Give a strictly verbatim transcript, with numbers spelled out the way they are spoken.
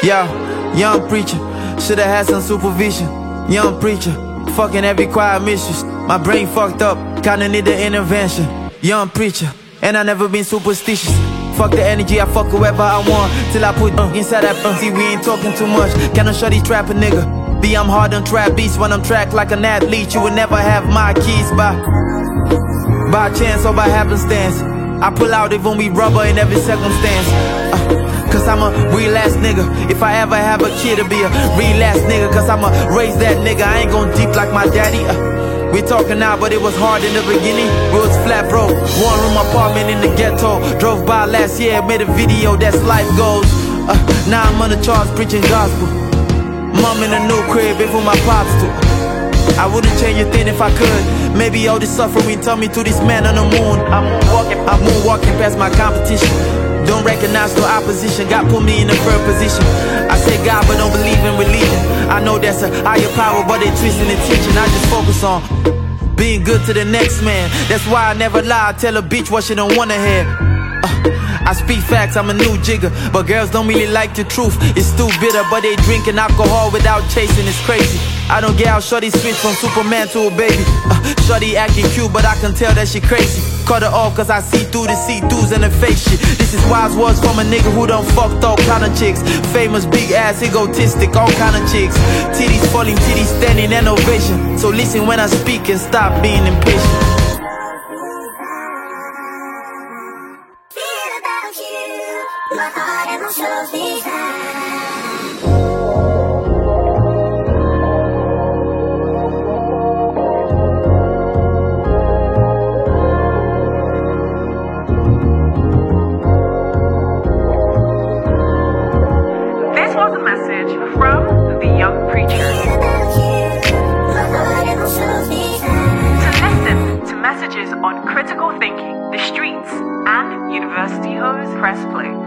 Yo, young preacher, shoulda had some supervision. Young preacher, fucking every choir mistress. My brain fucked up, kinda need the intervention. Young preacher, and I never been superstitious. Fuck the energy, I fuck whoever I want till I put uh, inside that uh. See, we ain't talking too much. Can I shorty trap a nigga? B, I'm hard on trap beats when I'm tracked like an athlete. You would never have my keys by by chance or by happenstance. I pull out even we rubber in every circumstance. uh, Cause I'm a real ass nigga. If I ever have a kid, it'll be a real ass nigga. Cause I'ma raise that nigga. I ain't gon' deep like my daddy. uh, We talking now, but it was hard in the beginning. We was flat broke, one room apartment in the ghetto. Drove by last year, made a video, that's life goes. uh, Now I'm on the charts preaching gospel. Mom in a new crib, if with my pops too. I wouldn't change a thing if I could. Maybe all this suffering turned me to this man on the moon. I'm moonwalking, I'm moonwalking past my competition. Don't recognize no opposition, God put me in a firm position. I say God but don't believe in religion. I know that's a higher power but they twisting and teaching. I just focus on being good to the next man. That's why I never lie, I tell a bitch what she don't wanna hear. uh, I speak facts, I'm a new jigger. But girls don't really like the truth, it's too bitter. But they drinking alcohol without chasing, it's crazy. I don't get how shorty switch from Superman to a baby. uh, Shorty acting cute but I can tell that she crazy. Cut her off cause I see through the see-throughs and the fake shit. This is wise words from a nigga who done fucked all kind of chicks. Famous, big ass, egotistic, all kind of chicks. Titties falling, titties standing, and ovation. So listen when I speak and stop being impatient. Feel about you, my heart and my soul's desire. From the Young Preacher. To listen to messages on critical thinking, the streets, and University Ho's Press Play.